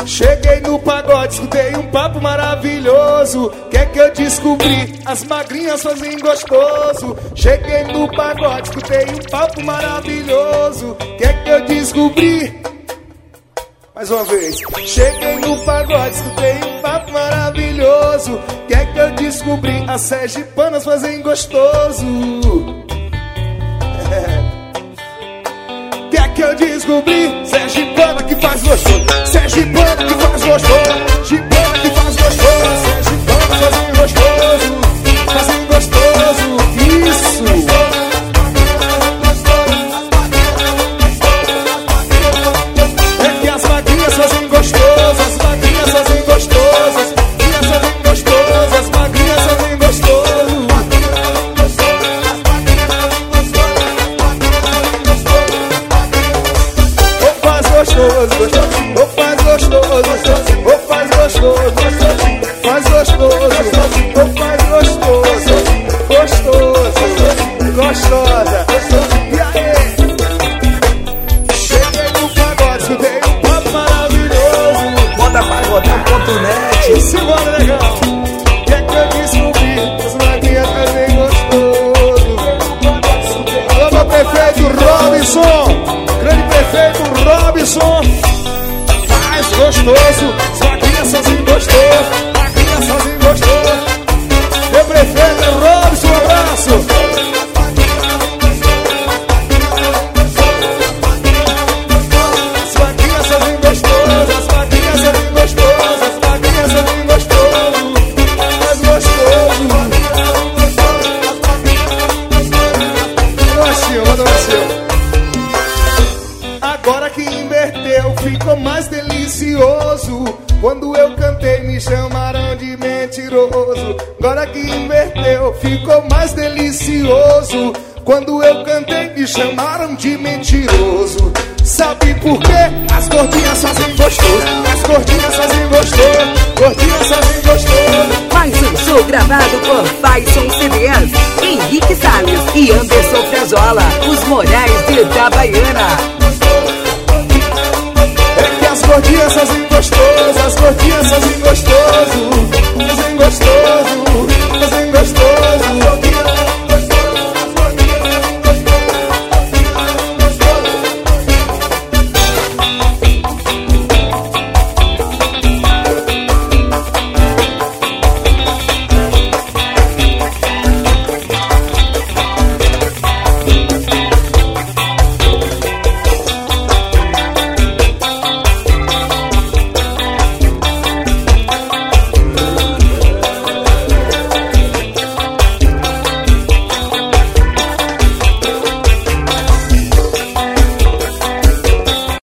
Cheguei no pagode, escutei um papo maravilhoso. Que é que eu descobri? As magrinhas fazem gostoso. Cheguei no pagode, escutei um papo maravilhoso. Que é que eu descobri? Mais uma vez. Cheguei no pagode, escutei um papo maravilhoso. Que é que eu descobri? As sergipanas fazem gostoso. Que é que eu descobri? Sergipana que faz gostoso. Sergipana que faz gostoso. Sergipana que faz gostoso. Sergipana fazem gostoso. Fazem gostoso. Isso. É que as magrinhas fazem gostoso. As magrinhas fazem gostoso. As magrinhas fazem gostoso. As magrinhas fazem gostoso. Gostoso, ou faz gostoso, ou faz gostoso, faz gostoso, ou faz gostoso, gostoso, gostosa. E aí? Cheguei no pagode, escutei um papo maravilhoso. Modapagodão.net. Simbora, legal. Que é que eu descobri? As magrinhas fazem gostoso. Alô, meu prefeito Robinson. Grande prefeito Robinson. Faz gostoso. Sua criança fazem gostoso. A criança fazem gostoso. Meu prefeito Robinson, um abraço. Sua criança fazem gostoso. As magrinhas fazem gostoso. As magrinhas fazem gostoso. Faz gostoso. Manda o Marcinho. Agora que inverteu, ficou mais delicioso. Quando eu cantei, me chamaram de mentiroso. Agora que inverteu, ficou mais delicioso. Quando eu cantei, me chamaram de mentiroso. Sabe por quê? As gordinhas fazem gostoso. As gordinhas fazem gostoso. Gordinhas fazem gostoso. Mais um show gravado por Faison CDs, Henrique Salles e Anderson Frajola, os Morais de Itabaiana. É que as gordinhas fazem gostoso, as gordinhas fazem gostoso.